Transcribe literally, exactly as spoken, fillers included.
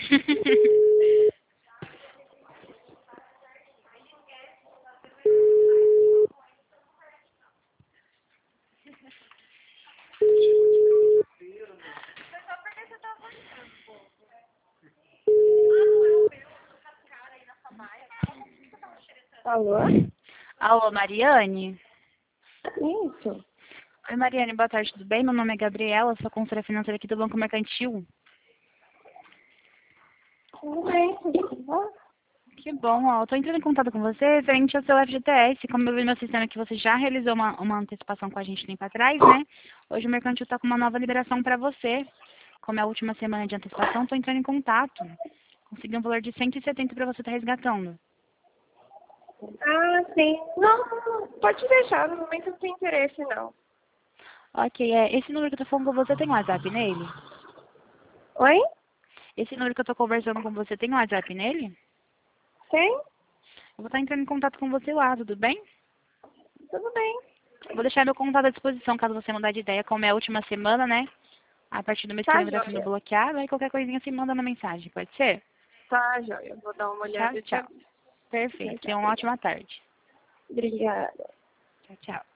Alô? Alô, Mariane? Isso. Oi, Mariane, boa tarde, tudo bem? Meu nome é Gabriela, sou consultora financeira aqui do Banco Mercantil. Tudo bem, tudo bom? Que bom, ó, eu tô entrando em contato com você referente ao seu F G T S. Como eu vi no meu sistema que você já realizou uma, uma antecipação com a gente tempo atrás, né? Hoje o Mercantil tá com uma nova liberação para você. Como é a última semana de antecipação, tô entrando em contato. Consegui um valor de cento e setenta para você estar resgatando. Ah, sim. Não, não, pode deixar, no momento não tem interesse, não. Ok, é, esse número que eu tô falando com você tem WhatsApp nele? Oi? Esse número que eu tô conversando com você tem WhatsApp nele? Tem? Eu vou estar entrando em contato com você lá, tudo bem? Tudo bem. Eu vou deixar meu contato à disposição caso você mudar de ideia, como é a última semana, né? A partir do mês que Tá, vem vai estar sendo joia. bloqueado, aí qualquer coisinha se manda na mensagem, pode ser? Tá, joia. Vou dar uma Tchau, olhada e te tchau. aviso. Tchau, Perfeito. tchau. Tenha uma ótima tarde. Obrigada. Tchau, tchau.